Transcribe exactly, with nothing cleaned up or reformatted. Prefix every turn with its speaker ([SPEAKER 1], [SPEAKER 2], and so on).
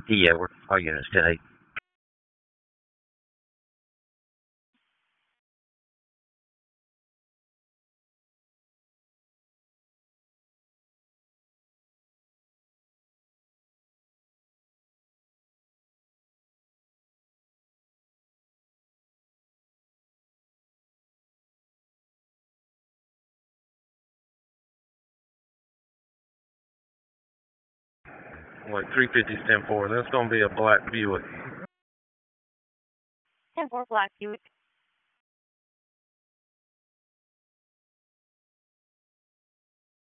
[SPEAKER 1] Yeah, we're all units ten eight. Like three fifty stand four. That's gonna be a black Buick.
[SPEAKER 2] ten four Black Buick.